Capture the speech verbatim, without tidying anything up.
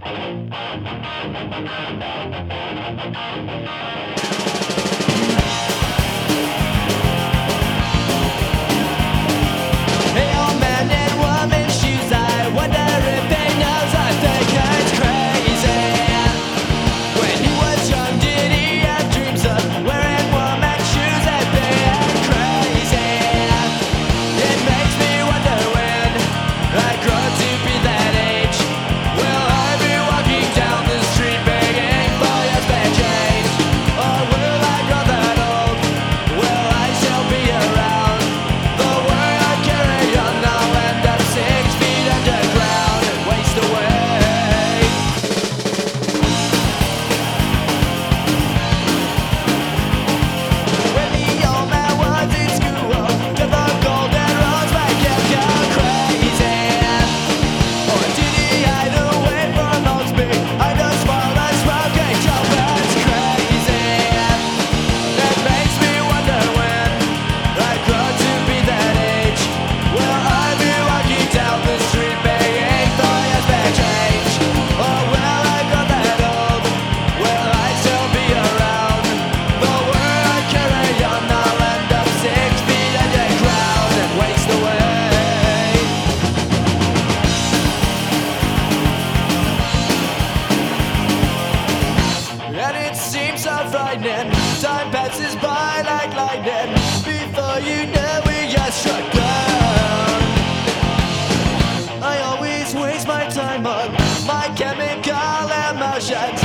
Hey, old man in woman's shoes, I wonder if he knows I think it's crazy. When he was young, did he have dreams of wearing woman's shoes and being crazy? It makes me wonder when I grow to be that age, will I be walking down the street begging for your spare change? Or will I grow that old? Will I still be around? The way I carry on, I'll end up six feet underground and waste away. When the old man was in school, did the golden rose make him go crazy? Or did he hide away from old speed? I just smile and smoke and jump as crazy. It makes me wonder when I grow to be that age, will I be walking down the street begging for your spare change? Or will I grow that old? Will I still be around? The way I carry on, I'll end up six feet underground and waste away. And it seems so frightening. Time passes by like lightning. Before you know it, you're struck down. I always waste my time on my chemical emotions.